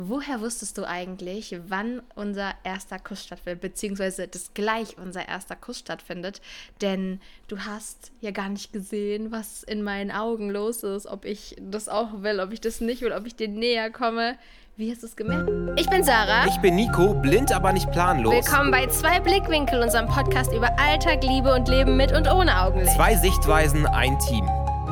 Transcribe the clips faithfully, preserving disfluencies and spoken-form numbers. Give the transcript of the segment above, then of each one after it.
Woher wusstest du eigentlich, wann unser erster Kuss stattfindet, beziehungsweise dass gleich unser erster Kuss stattfindet? Denn du hast ja gar nicht gesehen, was in meinen Augen los ist, ob ich das auch will, ob ich das nicht will, ob ich dir näher komme. Wie hast du es gemerkt? Ich bin Sarah. Ich bin Nico, blind, aber nicht planlos. Willkommen bei Zwei Blickwinkel, unserem Podcast über Alltag, Liebe und Leben mit und ohne Augenlicht. Zwei Sichtweisen, ein Team.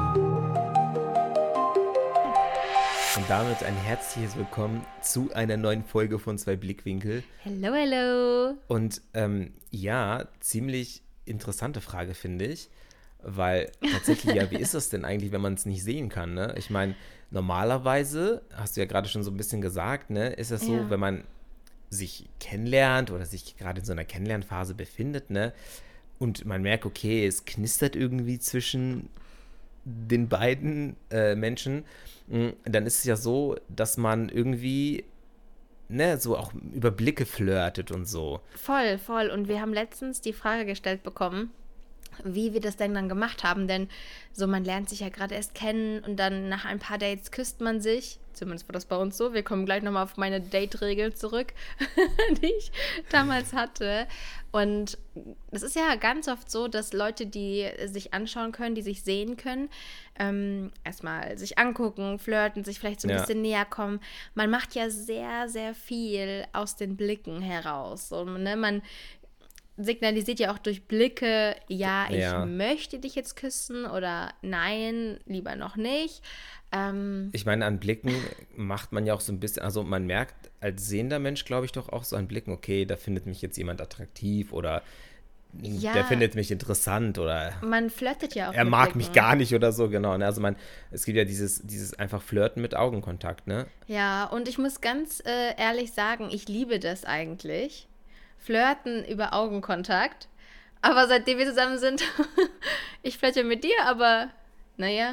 Und damit ein herzliches Willkommen zu einer neuen Folge von Zwei Blickwinkel. Hello, hello. Und ähm, ja, ziemlich interessante Frage, finde ich. Weil tatsächlich, ja, wie ist das denn eigentlich, wenn man es nicht sehen kann, ne? Ich meine, normalerweise, hast du ja gerade schon so ein bisschen gesagt, ne, ist es so, Ja. wenn man sich kennenlernt oder sich gerade in so einer Kennenlernphase befindet, ne, und man merkt, okay, es knistert irgendwie zwischen den beiden äh, Menschen, mh, dann ist es ja so, dass man irgendwie, ne, so auch über Blicke flirtet und so. Voll, voll. Und wir haben letztens die Frage gestellt bekommen, wie wir das denn dann gemacht haben, denn so man lernt sich ja gerade erst kennen und dann nach ein paar Dates küsst man sich, zumindest war das bei uns so, wir kommen gleich nochmal auf meine Date-Regel zurück, die ich damals hatte und es ist ja ganz oft so, dass Leute, die sich anschauen können, die sich sehen können, ähm, erstmal sich angucken, flirten, sich vielleicht so ein Ja. bisschen näher kommen, man macht ja sehr, sehr viel aus den Blicken heraus und ne, man signalisiert ja auch durch Blicke, ja, ich Ja. möchte dich jetzt küssen oder nein, lieber noch nicht. Ähm, Ich meine, an Blicken macht man ja auch so ein bisschen, also man merkt als sehender Mensch, glaube ich, doch auch so an Blicken, okay, da findet mich jetzt jemand attraktiv oder Ja. der findet mich interessant oder man flirtet ja auch er mit mag Blicken. mich gar nicht oder so, genau. Ne? Also man, es gibt ja dieses, dieses einfach Flirten mit Augenkontakt, ne? Ja, und ich muss ganz äh, ehrlich sagen, ich liebe das eigentlich. Flirten über Augenkontakt. Aber seitdem wir zusammen sind, ich flirte mit dir, aber naja,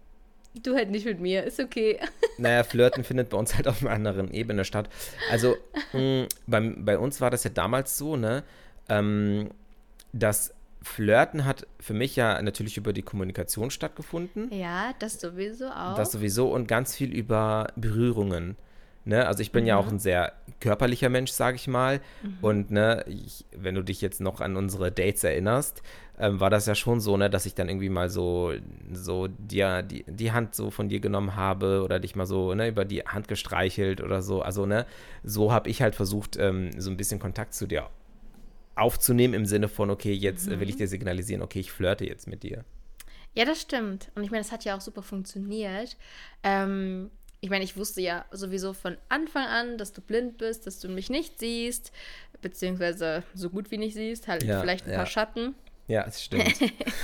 du halt nicht mit mir, ist okay. Naja, Flirten findet bei uns halt auf einer anderen Ebene statt. Also mh, beim, bei uns war das ja damals so, ne, ähm, das Flirten hat für mich ja natürlich über die Kommunikation stattgefunden. Ja, das sowieso auch. Das sowieso und ganz viel über Berührungen. Ne? Also ich bin ja auch ein sehr körperlicher Mensch, sage ich mal. Und ne, ich, wenn du dich jetzt noch an unsere Dates erinnerst, ähm, war das ja schon so, ne, dass ich dann irgendwie mal so, so dir die, die Hand so von dir genommen habe oder dich mal so ne, über die Hand gestreichelt oder so. Also ne, so habe ich halt versucht, ähm, so ein bisschen Kontakt zu dir aufzunehmen im Sinne von, okay, jetzt äh, will ich dir signalisieren, okay, ich flirte jetzt mit dir. Ja, das stimmt. Und ich meine, das hat ja auch super funktioniert. Ähm, ich meine, ich wusste ja sowieso von Anfang an, dass du blind bist, dass du mich nicht siehst, beziehungsweise so gut wie nicht siehst, halt Ja, vielleicht ein ja. paar Schatten. Ja, das stimmt.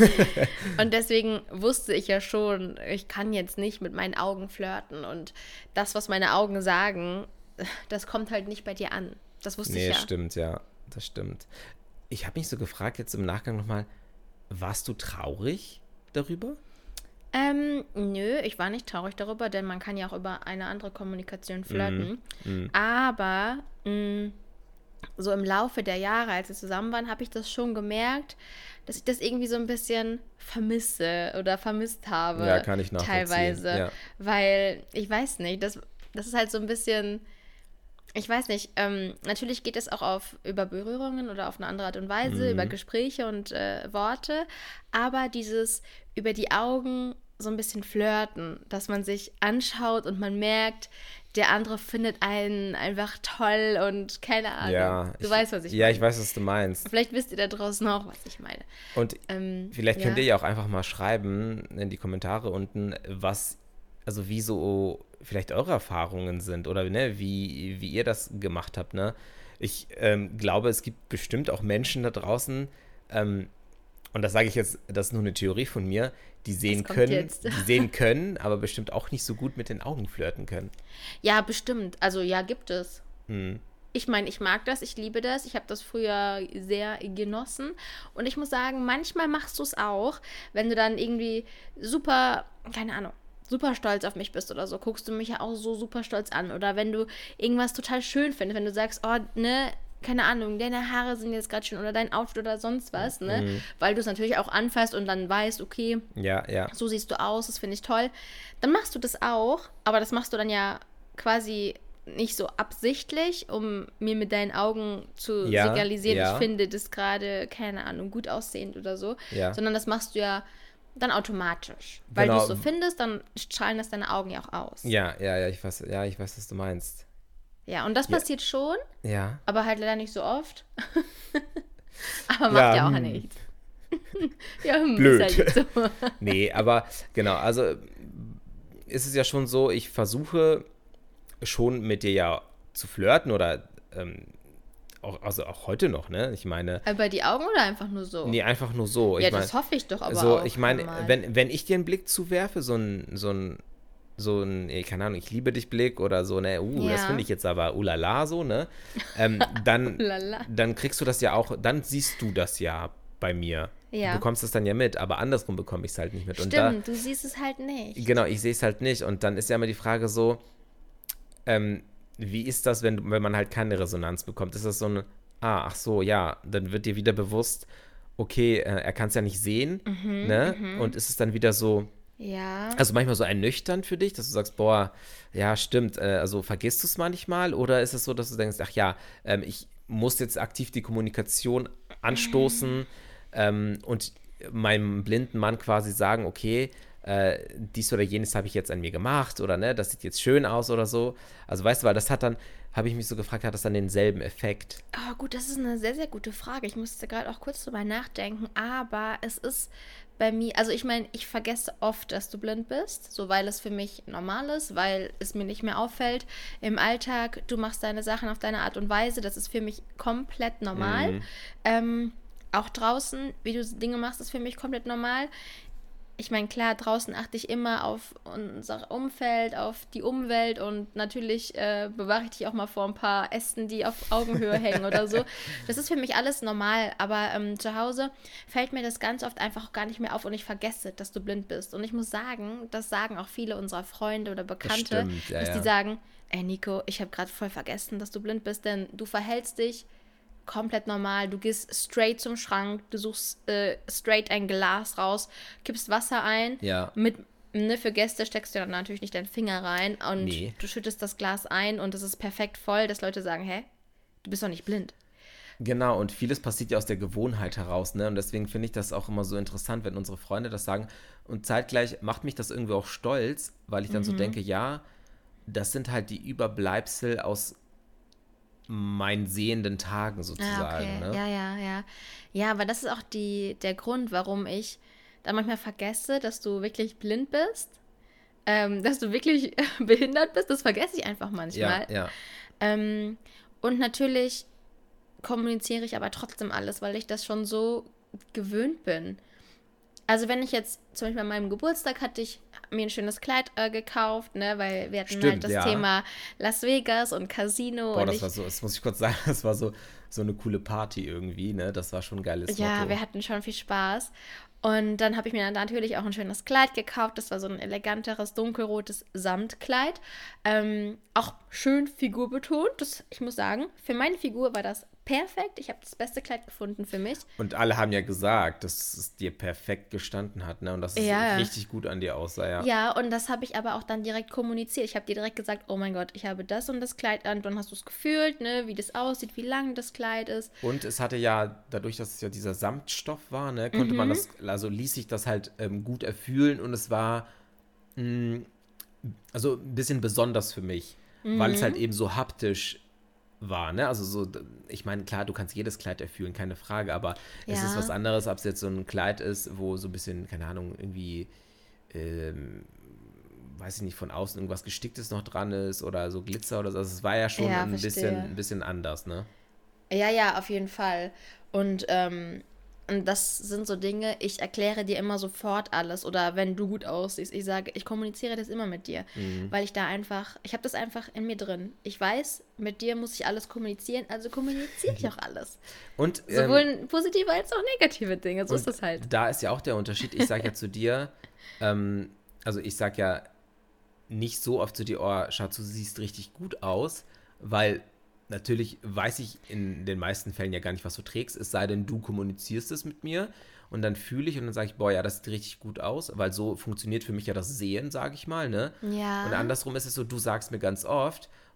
Und deswegen wusste ich ja schon, ich kann jetzt nicht mit meinen Augen flirten. Und das, was meine Augen sagen, das kommt halt nicht bei dir an. Das wusste Nee, ich ja. stimmt, ja. Das stimmt. Ich habe mich so gefragt, jetzt im Nachgang nochmal, warst du traurig darüber? Ähm, nö, ich war nicht traurig darüber, denn man kann ja auch über eine andere Kommunikation flirten. Mhm. Aber mh, so im Laufe der Jahre, als wir zusammen waren, habe ich das schon gemerkt, dass ich das irgendwie so ein bisschen vermisse oder vermisst habe. Ja, kann ich nachvollziehen, Teilweise. ja. Weil, ich weiß nicht, das, das ist halt so ein bisschen. Ich weiß nicht, ähm, natürlich geht es auch auf über Berührungen oder auf eine andere Art und Weise, Mhm. über Gespräche und äh, Worte, aber dieses über die Augen so ein bisschen flirten, dass man sich anschaut und man merkt, der andere findet einen einfach toll und keine Ahnung. Ja, du ich, weißt, was ich ja, meine. ich weiß, was du meinst. Vielleicht wisst ihr da draußen auch, was ich meine. Und Ähm, vielleicht ja. könnt ihr ja auch einfach mal schreiben in die Kommentare unten, was, also wie so vielleicht eure Erfahrungen sind oder ne, wie, wie ihr das gemacht habt. Ne? Ich ähm, glaube, es gibt bestimmt auch Menschen da draußen, ähm, und das sage ich jetzt, das ist nur eine Theorie von mir, die sehen kommt können, jetzt. die sehen können, aber bestimmt auch nicht so gut mit den Augen flirten können. Ja, bestimmt. Also ja, gibt es. Hm. Ich meine, ich mag das, ich liebe das. Ich habe das früher sehr genossen. Und ich muss sagen, manchmal machst du es auch, wenn du dann irgendwie super, keine Ahnung, super stolz auf mich bist oder so, guckst du mich ja auch so super stolz an. Oder wenn du irgendwas total schön findest, wenn du sagst, oh, ne, keine Ahnung, deine Haare sind jetzt gerade schön oder dein Outfit oder sonst was, ne? Mhm. Weil du es natürlich auch anfasst und dann weißt, okay, Ja, ja. so siehst du aus, das finde ich toll. Dann machst du das auch, aber das machst du dann ja quasi nicht so absichtlich, um mir mit deinen Augen zu Ja, signalisieren, ja. ich finde das gerade, keine Ahnung, gut aussehend oder so, Ja. sondern das machst du ja dann automatisch. Weil Genau. du es so findest, dann strahlen das deine Augen ja auch aus. Ja, ja, ja, ich weiß, ja, ich weiß, was du meinst. Ja, und das Ja. passiert schon, Ja. aber halt leider nicht so oft. Aber macht ja, Ja, auch hm. nichts. Ja, hm, Blöd. ist halt jetzt so. Nee, aber genau, also ist es ja schon so, ich versuche schon mit dir ja zu flirten oder ähm, auch, also auch heute noch, ne? Ich meine, Über die Augen oder einfach nur so? nee, einfach nur so. ja, Ich mein, das hoffe ich doch aber so, auch. ich meine, einmal. wenn, wenn ich dir einen Blick zuwerfe, so ein, so ein, so ein, eh, keine Ahnung, ich liebe dich Blick oder so, ne, uh, das Ja. finde ich jetzt aber ulala so, ne? Ähm, dann, Ulala. dann kriegst du das ja auch, dann siehst du das ja bei mir. Ja. Du bekommst es dann ja mit, aber andersrum bekomme ich es halt nicht mit. Und Stimmt, du siehst es halt nicht. da, genau, ich sehe es halt nicht. Und dann ist ja immer die Frage so, ähm, wie ist das, wenn, wenn man halt keine Resonanz bekommt? Ist das so ein, ah, ach so, ja, dann wird dir wieder bewusst, okay, äh, er kann es ja nicht sehen, Mhm, ne? Und ist es dann wieder so, Ja. also manchmal so ernüchternd für dich, dass du sagst, boah, ja, stimmt, äh, also vergisst du es manchmal? Oder ist es so, dass du denkst, ach ja, ähm, ich muss jetzt aktiv die Kommunikation anstoßen ähm, und meinem blinden Mann quasi sagen, okay, äh, dies oder jenes habe ich jetzt an mir gemacht oder ne, das sieht jetzt schön aus oder so. Also weißt du, weil das hat dann, habe ich mich so gefragt, hat das dann denselben Effekt? Oh, gut, das ist eine sehr, sehr gute Frage. Ich musste gerade auch kurz drüber nachdenken, aber es ist bei mir, also ich meine, ich vergesse oft, dass du blind bist, so weil es für mich normal ist, weil es mir nicht mehr auffällt im Alltag. Du machst deine Sachen auf deine Art und Weise, das ist für mich komplett normal. Mhm. Ähm, auch draußen, wie du Dinge machst, ist für mich komplett normal. Ich meine, klar, draußen achte ich immer auf unser Umfeld, auf die Umwelt und natürlich äh, bewahre ich dich auch mal vor ein paar Ästen, die auf Augenhöhe hängen oder so. Das ist für mich alles normal, aber ähm, zu Hause fällt mir das ganz oft einfach auch gar nicht mehr auf und ich vergesse, dass du blind bist. Und ich muss sagen, das sagen auch viele unserer Freunde oder Bekannte, stimmt, ja, dass ja. die sagen, ey Nico, ich habe gerade voll vergessen, dass du blind bist, denn du verhältst dich komplett normal. Du gehst straight zum Schrank, du suchst äh, straight ein Glas raus, kippst Wasser ein. Ja. Mit, ne, für Gäste steckst du dann natürlich nicht deinen Finger rein und Nee. du schüttest das Glas ein und es ist perfekt voll, dass Leute sagen, hä, du bist doch nicht blind. Genau, und vieles passiert ja aus der Gewohnheit heraus, ne? Und deswegen finde ich das auch immer so interessant, wenn unsere Freunde das sagen. Und zeitgleich macht mich das irgendwie auch stolz, weil ich dann so denke, ja, das sind halt die Überbleibsel aus meinen sehenden Tagen sozusagen, Ah, okay. ne? Ja, ja, ja. Ja, aber das ist auch die, der Grund, warum ich dann manchmal vergesse, dass du wirklich blind bist, ähm, dass du wirklich behindert bist. Das vergesse ich einfach manchmal. Ja, ja. Ähm, und natürlich kommuniziere ich aber trotzdem alles, weil ich das schon so gewöhnt bin. Also wenn ich jetzt, zum Beispiel an meinem Geburtstag hatte ich mir ein schönes Kleid äh, gekauft, ne, weil wir hatten Stimmt, halt das ja. Thema Las Vegas und Casino. Boah, und das ich, war so, das muss ich kurz sagen, das war so, so eine coole Party irgendwie, ne? Das war schon ein geiles Ja, Motto. wir hatten schon viel Spaß. Und dann habe ich mir dann natürlich auch ein schönes Kleid gekauft. Das war so ein eleganteres, dunkelrotes Samtkleid. Ähm, auch schön figurbetont. Das, ich muss sagen, für meine Figur war das perfekt. Ich habe das beste Kleid gefunden für mich. Und alle haben ja gesagt, dass es dir perfekt gestanden hat, ne? Und dass es Ja. richtig gut an dir aussah, ja. Ja, und das habe ich aber auch dann direkt kommuniziert. Ich habe dir direkt gesagt, oh mein Gott, ich habe das und das Kleid an. Dann hast du es gefühlt, ne, wie das aussieht, wie lang das Kleid ist. Und es hatte ja, dadurch, dass es ja dieser Samtstoff war, ne, konnte man das, also ließ sich das halt ähm, gut erfühlen und es war mh, also ein bisschen besonders für mich, weil es halt eben so haptisch war, ne? Also so, ich meine, klar, du kannst jedes Kleid erfühlen, keine Frage, aber es Ja. ist was anderes, ob es jetzt so ein Kleid ist, wo so ein bisschen, keine Ahnung, irgendwie, ähm, weiß ich nicht, von außen irgendwas Gesticktes noch dran ist oder so Glitzer oder so. Also es war ja schon Ja, ein verstehe. bisschen, ein bisschen anders, ne? Ja, ja, auf jeden Fall. Und, ähm, und das sind so Dinge, ich erkläre dir immer sofort alles. Oder wenn du gut aussiehst, ich sage, ich kommuniziere das immer mit dir. Weil ich da einfach, ich habe das einfach in mir drin. Ich weiß, mit dir muss ich alles kommunizieren, also kommuniziere ich auch alles. Und ähm, Sowohl positive als auch negative Dinge, so ist das halt. da ist ja auch der Unterschied. Ich sage ja zu dir, ähm, also ich sage ja nicht so oft zu dir, oh, Schatz, du siehst richtig gut aus, weil natürlich weiß ich in den meisten Fällen ja gar nicht, was du trägst, es sei denn, du kommunizierst es mit mir und dann fühle ich und dann sage ich, boah, ja, das sieht richtig gut aus, weil so funktioniert für mich ja das Sehen, sage ich mal, ne? Ja. Und andersrum ist es so, du sagst mir ganz oft,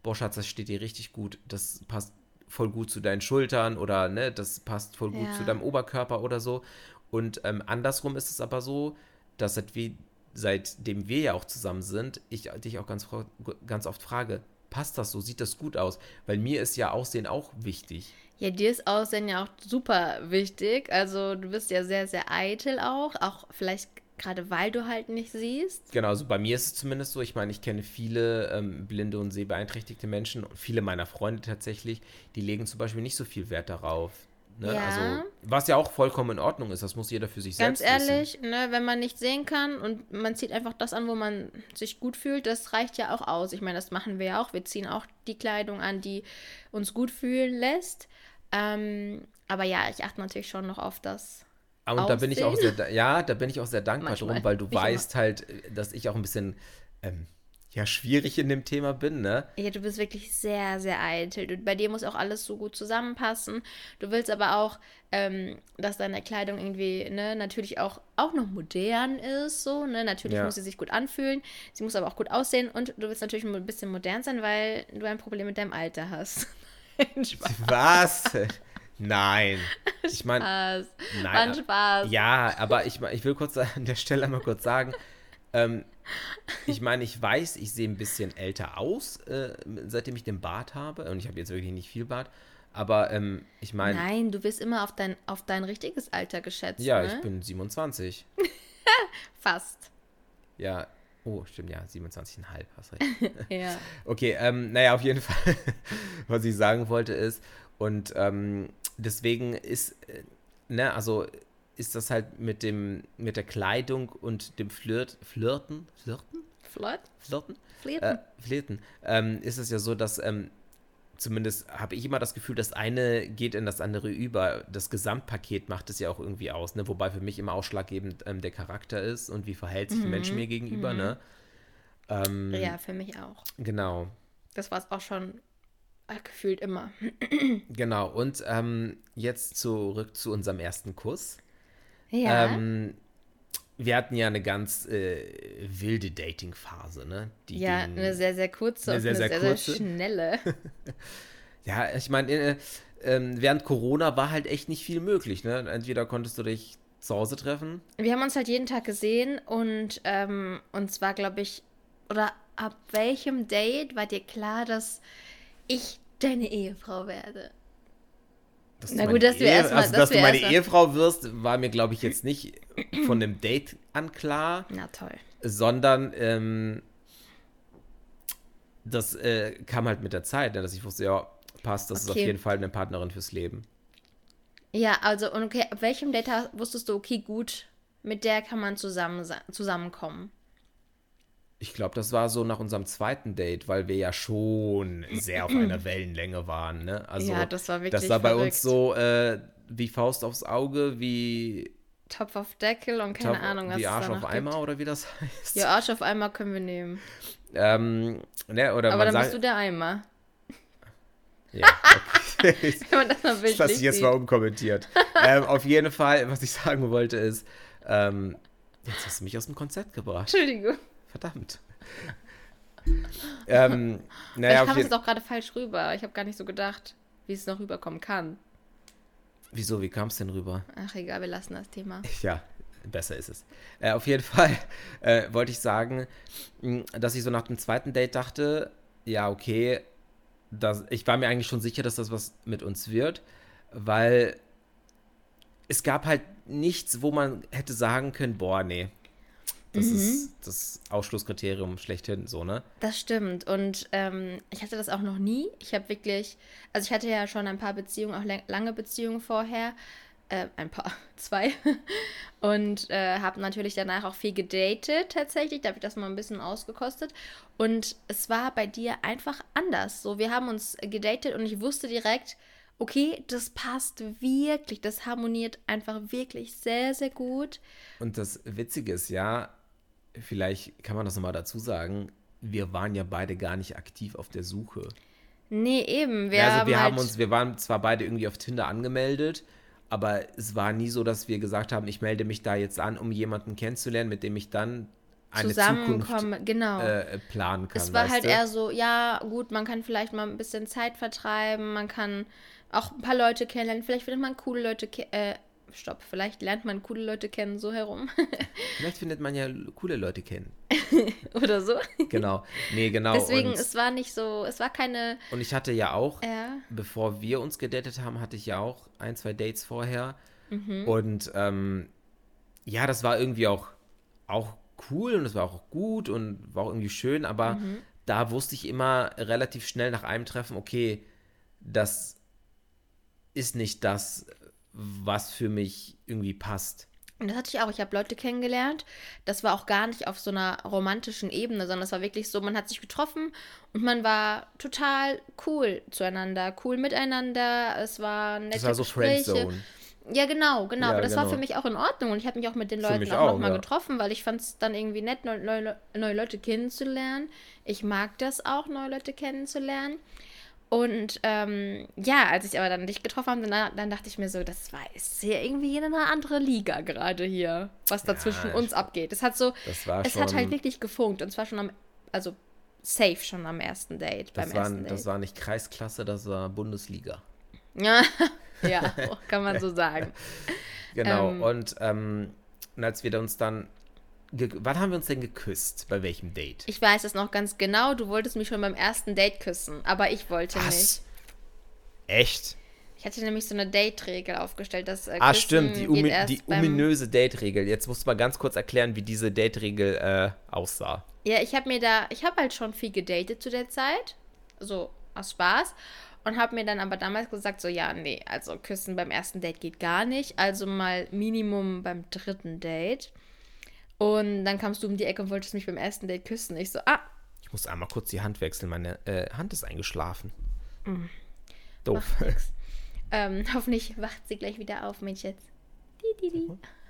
boah Schatz, das steht dir richtig gut, das passt voll gut zu deinen Schultern oder ne, das passt voll gut Ja. zu deinem Oberkörper oder so. Und ähm, andersrum ist es aber so, dass seit wir, seitdem wir ja auch zusammen sind, ich dich auch ganz, ganz oft frage, passt das so, sieht das gut aus? Weil mir ist ja Aussehen auch wichtig. Ja, dir ist Aussehen ja auch super wichtig. Also du bist ja sehr, sehr eitel auch. Auch vielleicht gerade, weil du halt nicht siehst. Genau, also bei mir ist es zumindest so, ich meine, ich kenne viele ähm, blinde und sehbeeinträchtigte Menschen und viele meiner Freunde tatsächlich, die legen zum Beispiel nicht so viel Wert darauf. Ne? Ja. Also, was ja auch vollkommen in Ordnung ist, das muss jeder für sich Ganz selbst ehrlich, ne, wenn man nicht sehen kann und man zieht einfach das an, wo man sich gut fühlt, das reicht ja auch aus. Ich meine, das machen wir ja auch. Wir ziehen auch die Kleidung an, die uns gut fühlen lässt. Ähm, aber ja, ich achte natürlich schon noch auf das Und da bin ich auch Aussehen. sehr, ja, da bin ich auch sehr dankbar Manchmal, drum, weil du nicht weißt halt, dass ich auch ein bisschen, ähm, ja, schwierig in dem Thema bin, ne? Ja, du bist wirklich sehr, sehr eitel. Du, bei dir muss auch alles so gut zusammenpassen. Du willst aber auch, ähm, dass deine Kleidung irgendwie, ne, natürlich auch, auch noch modern ist, so, ne? Natürlich Ja. muss sie sich gut anfühlen, sie muss aber auch gut aussehen und du willst natürlich ein bisschen modern sein, weil du ein Problem mit deinem Alter hast. Spaß. Was? Nein. Ich meine, War nein. ein Spaß. Ja, aber ich, ich will kurz an der Stelle mal kurz sagen, ähm, ich meine, ich weiß, ich sehe ein bisschen älter aus, äh, seitdem ich den Bart habe. Und ich habe jetzt wirklich nicht viel Bart. Aber ähm, ich meine, Nein, du wirst immer auf dein, auf dein richtiges Alter geschätzt, ja, ne? ich bin siebenundzwanzig. Fast. Ja, oh, stimmt, ja, siebenundzwanzig Komma fünf, hast recht. Ja. Okay, ähm, naja, auf jeden Fall, was ich sagen wollte ist, und ähm, deswegen ist, äh, ne, also ist das halt mit dem, mit der Kleidung und dem Flirt, Flirten, Flirten? Flirt? Flirten? Flirten. Äh, Flirten. Ähm, ist es ja so, dass, ähm, zumindest habe ich immer das Gefühl, das eine geht in das andere über. Das Gesamtpaket macht es ja auch irgendwie aus, ne? Wobei für mich immer ausschlaggebend ähm, der Charakter ist und wie verhält sich ein Mensch mir gegenüber, ne? Ähm, Ja, für mich auch. Genau. Das war es auch schon äh, gefühlt immer. Genau, und ähm, jetzt zurück zu unserem ersten Kuss. Ja. Ähm, wir hatten ja eine ganz äh, wilde Dating-Phase, ne? Die Ja, ging, eine sehr, sehr kurze eine und sehr, eine sehr sehr, sehr, kurze. schnelle. Ja, ich meine, äh, ähm, während Corona war halt echt nicht viel möglich, ne? Entweder konntest du dich zu Hause treffen. Wir haben uns halt jeden Tag gesehen und ähm, uns war, glaube ich, oder ab welchem Date war dir klar, dass ich deine Ehefrau werde? Dass Na du gut, meine dass wir Ehe- erstmal- Also, dass dass wir du meine erstmal- Ehefrau wirst, war mir, glaube ich, jetzt nicht von dem Date an klar, Na toll. sondern ähm, das äh, kam halt mit der Zeit, ne? Dass ich wusste, ja, passt, das ist auf Okay. jeden Fall eine Partnerin fürs Leben. Ja, also, und okay, ab welchem Date ha- wusstest du, okay, gut, mit der kann man zusammen se- zusammenkommen? Ich glaube, das war so nach unserem zweiten Date, weil wir ja schon sehr auf einer Wellenlänge waren, ne? Also, Ja, das war wirklich das war bei verrückt. uns so äh, wie Faust aufs Auge, wie, Topf auf Deckel und keine Top- Ahnung, was wie es Arsch danach auf Eimer gibt. oder wie das heißt. Ja, Arsch auf Eimer können wir nehmen. Ähm, ne, oder Aber man dann sagt, bist du der Eimer. ja, okay. Wenn man das mal Das bildlich lasse ich jetzt sieht. mal unkommentiert. ähm, auf jeden Fall, was ich sagen wollte, ist, ähm, jetzt hast du mich aus dem Konzept gebracht. Entschuldigung. Verdammt. ähm, naja, Vielleicht auf kam es jeden jetzt auch gerade falsch rüber. Ich habe gar nicht so gedacht, wie es noch rüberkommen kann. Wieso, wie kam es denn rüber? Ach egal, wir lassen das Thema. Ja, besser ist es. Äh, auf jeden Fall äh, wollte ich sagen, mh, dass ich so nach dem zweiten Date dachte, ja, okay, das, ich war mir eigentlich schon sicher, dass das was mit uns wird, weil es gab halt nichts, wo man hätte sagen können, boah, nee, das Mhm. ist das Ausschlusskriterium schlechthin, so, ne? Das stimmt. Und ähm, ich hatte das auch noch nie. Ich habe wirklich, also ich hatte ja schon ein paar Beziehungen, auch lang- lange Beziehungen vorher. Äh, ein paar, zwei. Und äh, habe natürlich danach auch viel gedatet, tatsächlich. Da habe ich das mal ein bisschen ausgekostet. Und es war bei dir einfach anders. So, wir haben uns gedatet und ich wusste direkt, okay, das passt wirklich. Das harmoniert einfach wirklich sehr, sehr gut. Und das Witzige ist ja, vielleicht kann man das nochmal dazu sagen, wir waren ja beide gar nicht aktiv auf der Suche. Nee, eben. Wir Ja, also haben wir halt, haben uns, wir waren zwar beide irgendwie auf Tinder angemeldet, aber es war nie so, dass wir gesagt haben, ich melde mich da jetzt an, um jemanden kennenzulernen, mit dem ich dann eine zusammenkommen, Zukunft genau. äh, planen kann. Es war weißt halt du? eher so, ja, gut, man kann vielleicht mal ein bisschen Zeit vertreiben, man kann auch ein paar Leute kennenlernen, vielleicht findet man coole Leute, ke- äh, stopp, vielleicht lernt man coole Leute kennen, so herum. Vielleicht findet man ja coole Leute kennen. Oder so. Genau. Nee, genau. Deswegen, Und, es war nicht so, es war keine, und ich hatte ja auch, ja, bevor wir uns gedatet haben, hatte ich ja auch ein, zwei Dates vorher. mhm, Und ähm, ja, das war irgendwie auch, auch cool und es war auch gut und war auch irgendwie schön, aber mhm. da wusste ich immer relativ schnell nach einem Treffen, okay, das ist nicht das, was für mich irgendwie passt. Und das hatte ich auch. Ich habe Leute kennengelernt. Das war auch gar nicht auf so einer romantischen Ebene, sondern es war wirklich so, man hat sich getroffen und man war total cool zueinander, cool miteinander. Es waren Das nette war so Gespräche. Friendzone. Ja, genau, genau. Ja, Aber das war für genau. mich auch in Ordnung. Und ich habe mich auch mit den Für Leuten mich auch auch, nochmal ja. getroffen, weil ich fand es dann irgendwie nett, neue, neue, neue Leute kennenzulernen. Ich mag das auch, neue Leute kennenzulernen. Und ähm, ja, als ich aber dann dich getroffen habe, dann, dann dachte ich mir so, das war ist ja irgendwie in einer anderen Liga gerade hier, was da Ja, zwischen uns abgeht. Es hat so, Das war es hat halt schon, wirklich gefunkt und zwar schon am, also safe schon am ersten Date, beim das war, ersten Date. das war nicht Kreisklasse, das war Bundesliga. Ja, ja, kann man so sagen. Genau. Ähm, Und, ähm, und als wir uns dann, ge- wann haben wir uns denn geküsst? Bei welchem Date? Ich weiß es noch ganz genau, du wolltest mich schon beim ersten Date küssen, aber ich wollte nicht. Was? Echt? Ich hatte nämlich so eine Date-Regel aufgestellt, dass äh, Ah, Küssen stimmt, die, geht umi erst die beim... ominöse Date-Regel. Jetzt musst du mal ganz kurz erklären, wie diese Date-Regel äh, aussah. Ja, ich habe mir da, ich habe halt schon viel gedatet zu der Zeit, so aus Spaß, und habe mir dann aber damals gesagt, so ja, nee, also küssen beim ersten Date geht gar nicht, also mal Minimum beim dritten Date. Und dann kamst du um die Ecke und wolltest mich beim ersten Date küssen. Ich so, ah, Ich muss einmal kurz die Hand wechseln. Meine äh, Hand ist eingeschlafen. Doof. macht nix. Ähm, hoffentlich wacht sie gleich wieder auf, mein Schatz. Die, die, die.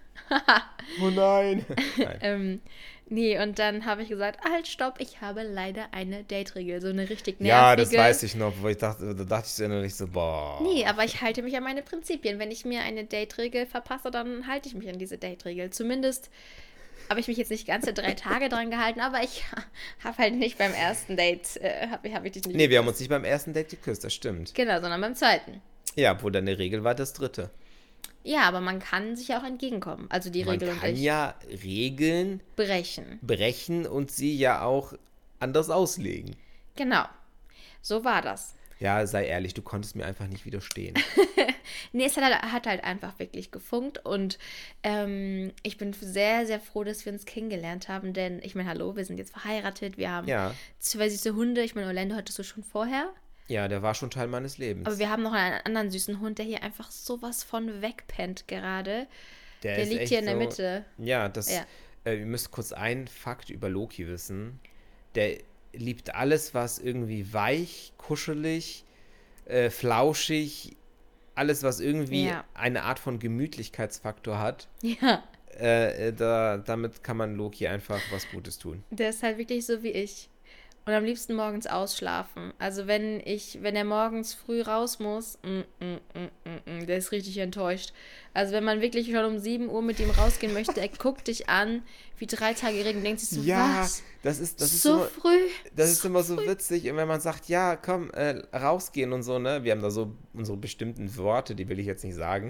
Oh nein. nein. Ähm, nee, und dann habe ich gesagt, halt, stopp, ich habe leider eine Date-Regel, so eine richtig nervige. Ja, das weiß ich noch, wo ich dachte, da dachte ich so innerlich so, boah. Nee, aber ich halte mich an meine Prinzipien. Wenn ich mir eine Date-Regel verpasse, dann halte ich mich an diese Date-Regel. Zumindest habe ich mich jetzt nicht ganze drei Tage dran gehalten, aber ich habe halt nicht beim ersten Date, äh, habe hab ich dich nicht Nee, wir haben uns nicht beim ersten Date geküsst, das stimmt. Genau, sondern beim zweiten. Ja, wo dann eine Regel war, das dritte. Ja, aber man kann sich auch entgegenkommen. Also die Man Regel und kann ich ja Regeln brechen. brechen und sie ja auch anders auslegen. Genau. So war das. Ja, sei ehrlich, du konntest mir einfach nicht widerstehen. Nee, es hat halt, hat halt einfach wirklich gefunkt und ähm, ich bin sehr, sehr froh, dass wir uns kennengelernt haben, denn ich meine, hallo, wir sind jetzt verheiratet, wir haben Ja. zwei süße Hunde. Ich meine, Orlando hattest du schon vorher, Ja, der war schon Teil meines Lebens. aber wir haben noch einen anderen süßen Hund, der hier einfach sowas von wegpennt gerade. Der ist liegt echt hier in der so- Mitte. Ja, das. Ja. Äh, ihr müsst kurz einen Fakt über Loki wissen. Der liebt alles, was irgendwie weich, kuschelig, äh, flauschig, alles, was irgendwie Ja. eine Art von Gemütlichkeitsfaktor hat. Ja, Äh, äh, da, damit kann man Loki einfach was Gutes tun. der ist halt wirklich so wie ich. Und am liebsten morgens ausschlafen. Also wenn ich, wenn er morgens früh raus muss, mm, mm, mm, mm, mm, der ist richtig enttäuscht. Also wenn man wirklich schon um sieben Uhr mit ihm rausgehen möchte, er guckt dich an, wie drei Tage Regen, denkt sich so, was? das ist, das ist so immer, früh? das ist immer so witzig. Und wenn man sagt, ja, komm, äh, rausgehen und so, ne? Wir haben da so unsere bestimmten Worte, die will ich jetzt nicht sagen.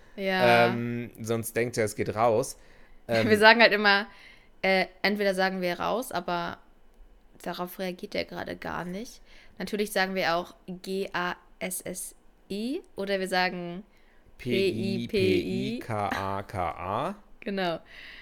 Ja. Ähm, sonst denkt er, es geht raus. Ähm, Wir sagen halt immer, äh, entweder sagen wir raus, aber darauf reagiert er gerade gar nicht. Natürlich sagen wir auch G A S S I oder wir sagen P I P I K A K A. genau.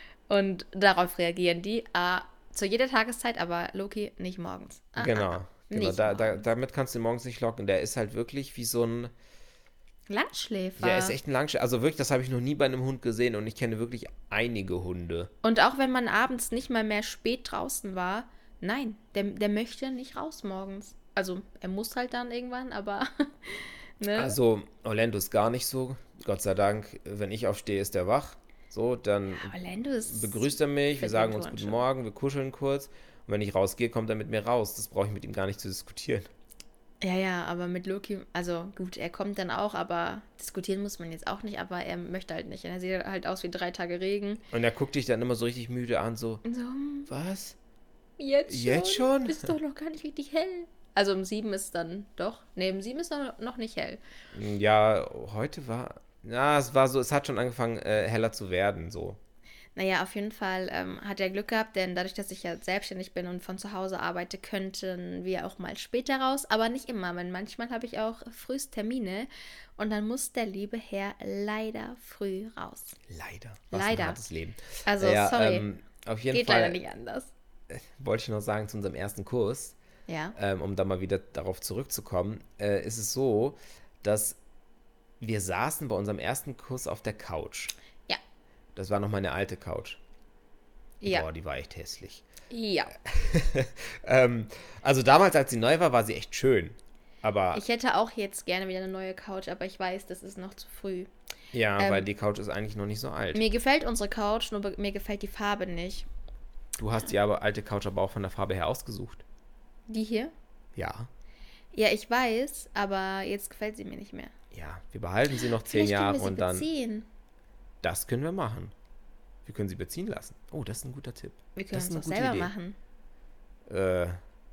Und darauf reagieren die ah, zu jeder Tageszeit, aber Loki nicht morgens. Ah, Genau. ah, genau. nicht Da, da, morgens. damit kannst du ihn morgens nicht locken. Der ist halt wirklich wie so ein. Langschläfer. Der ist echt ein Langschläfer. Also wirklich, das habe ich noch nie bei einem Hund gesehen und ich kenne wirklich einige Hunde. Und auch wenn man abends nicht mal mehr spät draußen war, nein, der, der möchte nicht raus morgens. Also er muss halt dann irgendwann, aber ne? Also, Orlando ist gar nicht so. Gott sei Dank, wenn ich aufstehe, ist er wach. So, dann Orlando ist begrüßt er mich, wir sagen uns Verdient guten schon. Morgen, wir kuscheln kurz. Und wenn ich rausgehe, kommt er mit mir raus. Das brauche ich mit ihm gar nicht zu diskutieren. Ja, ja, aber mit Loki, also gut, er kommt dann auch, aber diskutieren muss man jetzt auch nicht, aber er möchte halt nicht. Er sieht halt aus wie drei Tage Regen. Und er guckt dich dann immer so richtig müde an, so, Und so, hm, was? jetzt schon? Jetzt schon? Ist doch noch gar nicht richtig hell. Also um sieben ist dann doch, nee, um sieben ist noch, noch nicht hell. Ja, heute war, ja, es war so, es hat schon angefangen, äh, heller zu werden, so. Naja, auf jeden Fall ähm, hat er Glück gehabt, denn dadurch, dass ich ja selbstständig bin und von zu Hause arbeite, könnten wir auch mal später raus, aber nicht immer, denn manchmal habe ich auch frühst Termine und dann muss der liebe Herr leider früh raus. Leider. Was Leider. ein hartes Leben. Also, Naja, sorry, ähm, auf jeden geht Fall leider nicht anders. wollte ich noch sagen zu unserem ersten Kurs, Ja, ähm, um da mal wieder darauf zurückzukommen, äh, ist es so, dass wir saßen bei unserem ersten Kurs auf der Couch. ja, Das war noch meine alte Couch. ja, Boah, die war echt hässlich. ja. ähm, also damals, als sie neu war, war sie echt schön. Aber Ich hätte auch jetzt gerne wieder eine neue Couch, aber ich weiß, das ist noch zu früh. ja, ähm, weil die Couch ist eigentlich noch nicht so alt. Mir gefällt unsere Couch, nur be- mir gefällt die Farbe nicht. Du hast die aber alte Couch aber auch von der Farbe her ausgesucht. Die hier? Ja. Ja, ich weiß, aber jetzt gefällt sie mir nicht mehr. Ja, wir behalten sie noch zehn Vielleicht können Jahre wir sie und dann. beziehen. Das können wir machen. Wir können sie beziehen lassen. Oh, das ist ein guter Tipp. Wir können Das es ist doch eine selber gute machen. Idee. Äh,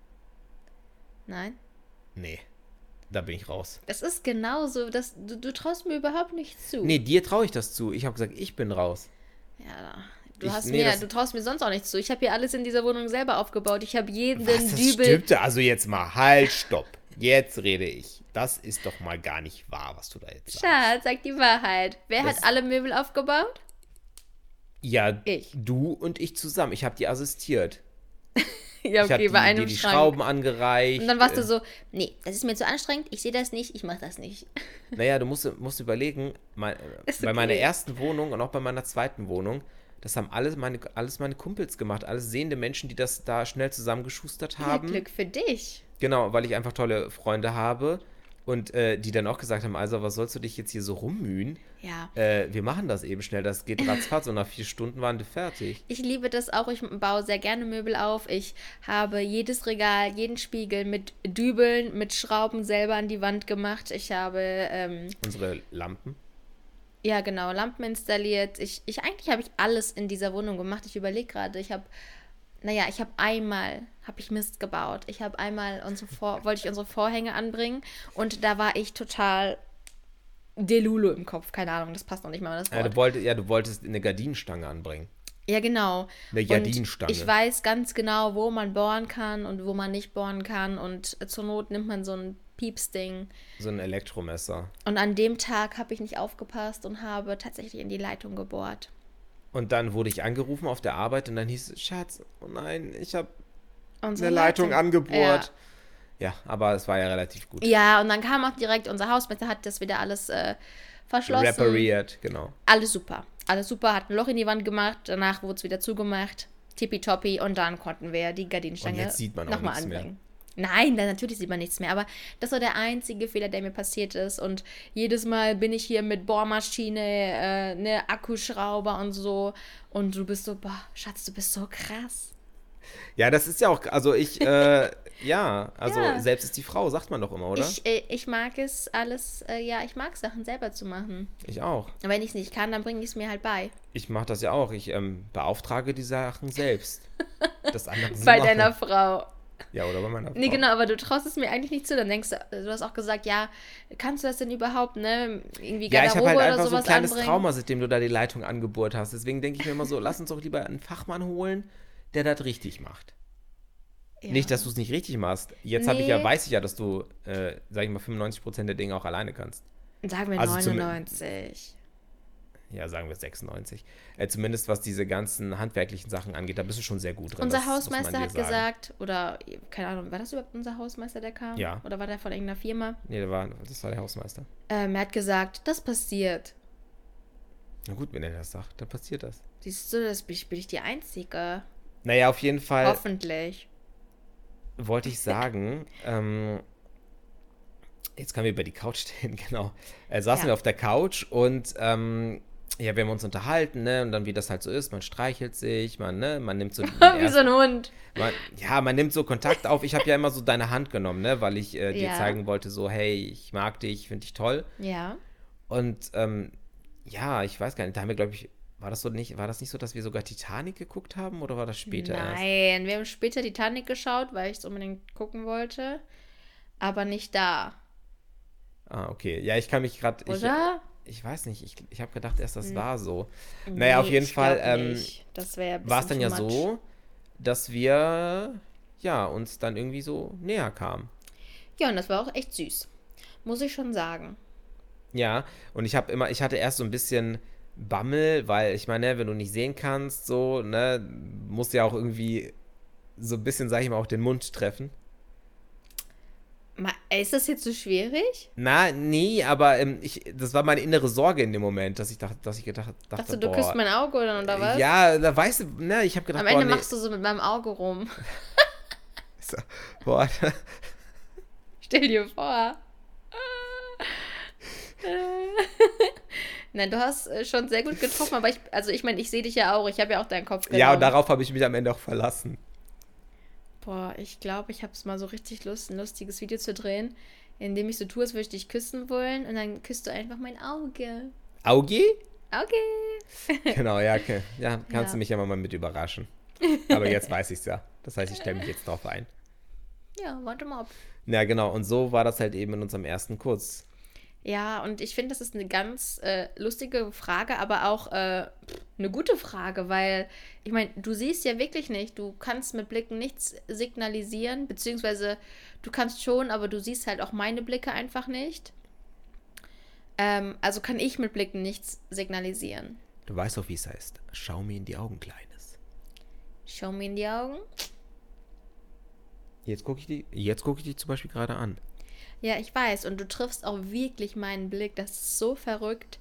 Nein? nee. Da bin ich raus. Das ist genauso, dass du, du traust mir überhaupt nicht zu. Nee, dir traue ich das zu. Ich habe gesagt, ich bin raus. Ja, du Ich- hast nee, mir, das- du traust mir sonst auch nichts zu. Ich habe hier alles in dieser Wohnung selber aufgebaut. Ich habe jeden Was, das Dübel. stimmte? Also jetzt mal, halt, stopp. Jetzt rede ich. Das ist doch mal gar nicht wahr, was du da jetzt sagst. Schatz, sag die Wahrheit. Wer Das- hat alle Möbel aufgebaut? Ja, Ich. du und ich zusammen. Ich habe dir assistiert. Ja, ich habe okay, die, bei einem dir die Schrank. Schrauben angereicht. Und dann warst du Äh, so, nee, das ist mir zu anstrengend, ich sehe das nicht, ich mache das nicht. Naja, du musst, musst überlegen, mein, Ist bei meiner okay. ersten Wohnung und auch bei meiner zweiten Wohnung, das haben alles meine, alles meine Kumpels gemacht. Alles sehende Menschen, die das da schnell zusammengeschustert Ja, haben. Glück für dich. Genau, weil ich einfach tolle Freunde habe. Und äh, die dann auch gesagt haben, also was sollst du dich jetzt hier so rummühen? Ja. Äh, wir machen das eben schnell, das geht ratzfatz und nach vier Stunden waren die fertig. Ich liebe das auch. Ich baue sehr gerne Möbel auf. Ich habe jedes Regal, jeden Spiegel mit Dübeln, mit Schrauben selber an die Wand gemacht. Ich habe, ähm, Unsere Lampen. ja genau, Lampen installiert. Ich, ich eigentlich habe ich alles in dieser Wohnung gemacht. Ich überlege gerade, ich habe, naja, ich habe einmal, habe ich Mist gebaut. Ich habe einmal, unsere Vor wollte ich unsere Vorhänge anbringen und da war ich total Delulu im Kopf. Keine Ahnung, das passt noch nicht mal das Ja, Wort. du, wolltest, ja, du wolltest eine Gardinenstange anbringen. Ja, genau. Eine Und Gardinenstange. ich weiß ganz genau, wo man bohren kann und wo man nicht bohren kann. Und zur Not nimmt man so ein Piepsding. So ein Elektromesser. Und an dem Tag habe ich nicht aufgepasst und habe tatsächlich in die Leitung gebohrt. Und dann wurde ich angerufen auf der Arbeit und dann hieß es, Schatz, oh nein, ich habe Unsere eine Leitung angebohrt. Ja. Ja, aber es war ja relativ gut. Ja, und dann kam auch direkt unser Hausmeister, hat das wieder alles äh, verschlossen. Repariert, genau. Alles super. Alles super, hat ein Loch in die Wand gemacht, danach wurde es wieder zugemacht. Tippitoppi und dann konnten wir die Gardinenstange Und jetzt sieht man auch nochmal nichts mehr. anbringen. Nein, dann natürlich sieht man nichts mehr, aber das war der einzige Fehler, der mir passiert ist und jedes Mal bin ich hier mit Bohrmaschine, äh, ne Akkuschrauber und so und du bist so, boah, Schatz, du bist so krass. Ja, das ist ja auch, also ich, äh, ja, also Ja. selbst ist die Frau, sagt man doch immer, oder? Ich, äh, ich mag es alles, äh, ja, ich mag Sachen selber zu machen. Ich auch. Und wenn ich es nicht kann, dann bringe ich es mir halt bei. Ich mache das ja auch. Ich ähm, beauftrage die Sachen selbst. Das andere sie Bei machen. deiner Frau. Ja, oder bei meiner Frau. Nee, genau, aber du traust es mir eigentlich nicht zu. Dann denkst du, du hast auch gesagt, ja, kannst du das denn überhaupt, ne? Irgendwie Ja, ich Garderobe habe halt oder einfach so ein sowas kleines anbringen. Trauma, seitdem du da die Leitung angebohrt hast. Deswegen denke ich mir immer so, lass uns doch lieber einen Fachmann holen, der das richtig macht. Ja. Nicht, dass du es nicht richtig machst. Jetzt habe ich ja, Nee. weiß ich ja, dass du, äh, sag ich mal, fünfundneunzig Prozent der Dinge auch alleine kannst. Sagen wir Also zum- neunundneunzig. Ja, sagen wir sechsundneunzig. Äh, zumindest was diese ganzen handwerklichen Sachen angeht, da bist du schon sehr gut drin. Unser das muss man Hausmeister dir hat sagen. gesagt, oder, keine Ahnung, war das überhaupt unser Hausmeister, der kam? Ja. Oder war der von irgendeiner Firma? Nee, der war, das war der Hausmeister. Ähm, er hat gesagt, das passiert. Na gut, wenn er das sagt, dann passiert das. Siehst du, das bin ich, bin ich die Einzige. Naja, auf jeden Fall Hoffentlich. wollte ich sagen, ähm, jetzt können wir über die Couch stehen, genau. Äh, saßen Ja. wir auf der Couch und ähm, ja, wir haben uns unterhalten, ne, und dann, wie das halt so ist, man streichelt sich, man, ne, man nimmt so den Wie ersten, so ein Hund. man, ja, man nimmt so Kontakt auf. Ich habe ja immer so deine Hand genommen, ne, weil ich äh, dir Ja. zeigen wollte, so, hey, ich mag dich, finde dich toll. Ja. Und, ähm, ja, ich weiß gar nicht, da haben wir, glaube ich, war das so nicht, war das nicht so, dass wir sogar Titanic geguckt haben, oder war das später erst? Nein, wir haben später Titanic geschaut, weil ich es unbedingt gucken wollte. Aber nicht da. Ah, okay. Ja, ich kann mich gerade, ich, Oder? ich weiß nicht, ich, ich habe gedacht erst, das Hm. war so. Nee, Naja, auf jeden ich Fall, glaub ähm, nicht. Das wäre ein war es dann bisschen ja too much. so, dass wir, ja, uns dann irgendwie so näher kamen. Ja, und das war auch echt süß. Muss ich schon sagen. Ja, und ich habe immer, ich hatte erst so ein bisschen Bammel, weil ich meine, wenn du nicht sehen kannst, so, ne, musst du ja auch irgendwie so ein bisschen, sag ich mal, auch den Mund treffen. Ma- Ist das jetzt so schwierig? Na, nee, aber ähm, ich, das war meine innere Sorge in dem Moment, dass ich dachte, dass ich gedacht, dachte, Dachtest du, du boah, küsst mein Auge oder, oder was? ja, da weißt du, ne, ich habe gedacht, Am Ende boah, nee, machst du so mit meinem Auge rum. so, boah, Stell dir vor. Nein, du hast äh, schon sehr gut getroffen, aber ich, also ich meine, ich sehe dich ja auch, ich habe ja auch deinen Kopf genommen. ja, und darauf habe ich mich am Ende auch verlassen. Boah, ich glaube, ich habe es mal so richtig Lust, ein lustiges Video zu drehen, in dem ich so tue, als würde ich dich küssen wollen und dann küsst du einfach mein Auge. Auge? Okay. Genau, ja, okay. Ja, kannst Ja. du mich ja mal mit überraschen. Aber jetzt weiß ich's ja. Das heißt, ich stelle mich jetzt drauf ein. Ja, warte mal ab. Ja, genau. Und so war das halt eben in unserem ersten Kurs. Ja, und ich finde, das ist eine ganz äh, lustige Frage, aber auch äh, pff, eine gute Frage, weil, ich meine, du siehst ja wirklich nicht, du kannst mit Blicken nichts signalisieren, beziehungsweise du kannst schon, aber du siehst halt auch meine Blicke einfach nicht. Ähm, also kann ich mit Blicken nichts signalisieren. Du weißt doch, wie es heißt. Schau mir in die Augen, Kleines. Schau mir in die Augen. Jetzt gucke ich die, jetzt gucke ich dich zum Beispiel gerade an. Ja, ich weiß. Und du triffst auch wirklich meinen Blick. Das ist so verrückt.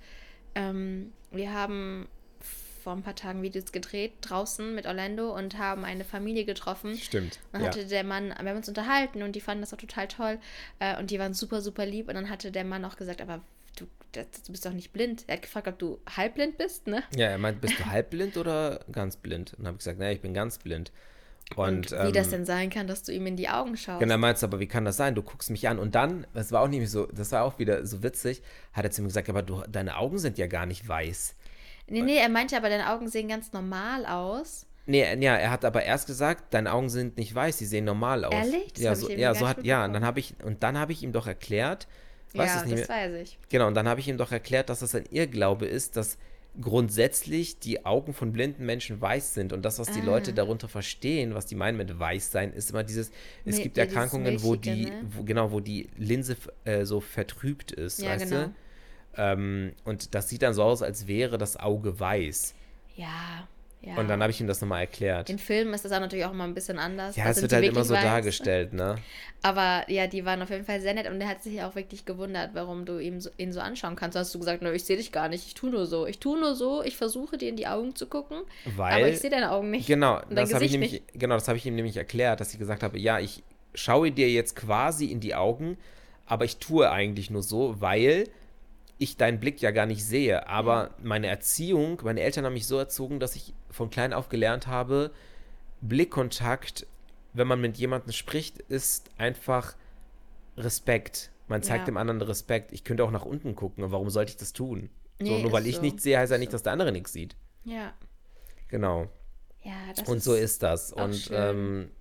Ähm, wir haben vor ein paar Tagen Videos gedreht draußen mit Orlando und haben eine Familie getroffen. Stimmt. Dann Ja. hatte der Mann, wir haben uns unterhalten und die fanden das auch total toll. Äh, und die waren super, super lieb. Und dann hatte der Mann auch gesagt, aber du, das, du bist doch nicht blind. Er hat gefragt, ob du halbblind bist, ne? Ja, er meint, bist du halbblind oder ganz blind? Und dann habe ich gesagt, naja, ich bin ganz blind. Und, Und wie ähm, das denn sein kann, dass du ihm in die Augen schaust. Genau, er meinte, aber wie kann das sein? Du guckst mich an. Und dann, das war auch nämlich so, das war auch wieder so witzig, hat er zu mir gesagt, aber du, deine Augen sind ja gar nicht weiß. Nee, nee, er meinte aber, deine Augen sehen ganz normal aus. Nee, ja, er hat aber erst gesagt, deine Augen sind nicht weiß, sie sehen normal aus. Ehrlich? Das ja, hab so, ich irgendwie ja, gar so nicht hat, ja, und dann mitbekommen. habe ich, und dann habe ich ihm doch erklärt, weiß Ja, es nicht das mehr, weiß ich. genau, und dann habe ich ihm doch erklärt, dass das ein Irrglaube ist, dass grundsätzlich die Augen von blinden Menschen weiß sind. Und das, was die Ah. Leute darunter verstehen, was die meinen mit weiß sein, ist immer dieses, es Nee, gibt ja, dieses Erkrankungen, wo die, Milchige, ne? wo, genau, wo die Linse äh, so vertrübt ist, Ja, weißt genau. du? Ähm, und das sieht dann so aus, als wäre das Auge weiß. Ja, ja. Und dann habe ich ihm das nochmal erklärt. In Filmen ist das auch natürlich auch immer ein bisschen anders. Ja, Da es sind wird die halt immer wirklich so weiß. dargestellt, ne? Aber ja, die waren auf jeden Fall sehr nett und der hat sich auch wirklich gewundert, warum du ihm so, ihn so anschauen kannst. Da hast du gesagt, nö, ich sehe dich gar nicht, ich tue nur so. Ich tue nur so, ich versuche dir in die Augen zu gucken, Weil, aber ich sehe deine Augen nicht. genau, und dein das habe ich Gesicht nämlich, genau, das habe ich ihm nämlich erklärt, dass ich gesagt habe, ja, ich schaue dir jetzt quasi in die Augen, aber ich tue eigentlich nur so, weil ich deinen Blick ja gar nicht sehe. Aber meine Erziehung, meine Eltern haben mich so erzogen, dass ich von klein auf gelernt habe, Blickkontakt, wenn man mit jemandem spricht, ist einfach Respekt. Man zeigt Ja. dem anderen Respekt. Ich könnte auch nach unten gucken. Und warum sollte ich das tun? So, Nee, nur weil ist ich so. nichts sehe, heißt ja Ist nicht, so. dass der andere nichts sieht. Ja, Genau. ja, das Und ist so ist das. auch Und schön. ähm,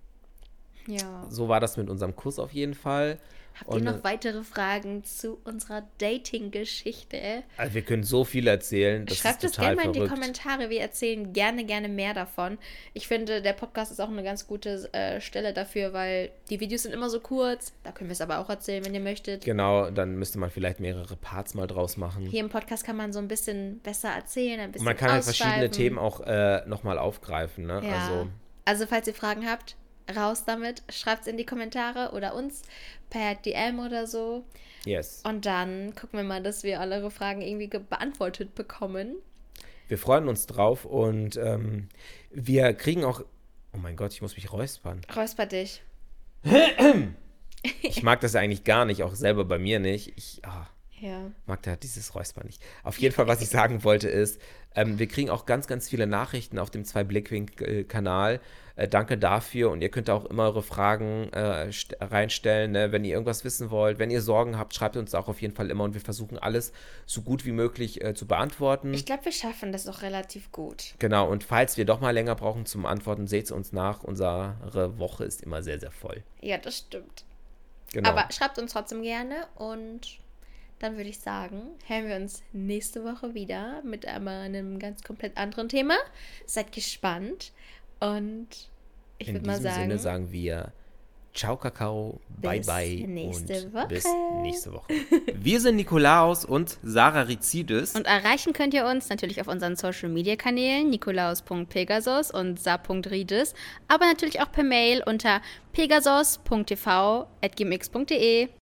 Ja. so war das mit unserem Kuss auf jeden Fall. Habt Und ihr äh, noch weitere Fragen zu unserer Dating-Geschichte? also wir können so viel erzählen. Das Schreibt ist es total gerne mal in die verrückt. Kommentare. Wir erzählen gerne, gerne mehr davon. Ich finde, der Podcast ist auch eine ganz gute äh, Stelle dafür, weil die Videos sind immer so kurz. Da können wir es aber auch erzählen, wenn ihr möchtet. Genau, dann müsste man vielleicht mehrere Parts mal draus machen. Hier im Podcast kann man so ein bisschen besser erzählen, ein bisschen Und man kann halt verschiedene ausschweifen. Themen auch äh, nochmal aufgreifen. Ne? Ja. Also, Also, falls ihr Fragen habt, raus damit. Schreibt es in die Kommentare oder uns per D M oder so. yes. Und dann gucken wir mal, dass wir alle eure Fragen irgendwie ge- beantwortet bekommen. Wir freuen uns drauf und ähm, wir kriegen auch. Oh mein Gott, ich muss mich räuspern. Räusper dich. Ich mag das ja eigentlich gar nicht, auch selber bei mir nicht. Ich, ah. Ja. Magda hat dieses Räusper nicht. Auf jeden Fall, was ich sagen wollte, ist, ähm, wir kriegen auch ganz, ganz viele Nachrichten auf dem Zwei-Blickwinkel-Kanal. Äh, danke dafür und ihr könnt auch immer eure Fragen äh, st- reinstellen, ne? Wenn ihr irgendwas wissen wollt, wenn ihr Sorgen habt, schreibt uns auch auf jeden Fall immer und wir versuchen alles so gut wie möglich äh, zu beantworten. Ich glaube, wir schaffen das auch relativ gut. Genau, und falls wir doch mal länger brauchen zum Antworten, seht es uns nach. Unsere Woche ist immer sehr, sehr voll. Ja, das stimmt. Genau. Aber schreibt uns trotzdem gerne und dann würde ich sagen, hören wir uns nächste Woche wieder mit einem ganz komplett anderen Thema. Seid gespannt und ich würde mal sagen, In diesem Sinne sagen wir Ciao, Kakao, bye, bis bye nächste und Woche. bis nächste Woche. Wir sind Nikolaus und Sarah Rizidis. Und erreichen könnt ihr uns natürlich auf unseren Social-Media-Kanälen nikolaus punkt pegasus und sa punkt ridis, aber natürlich auch per Mail unter pegasus punkt t v at gmx punkt de.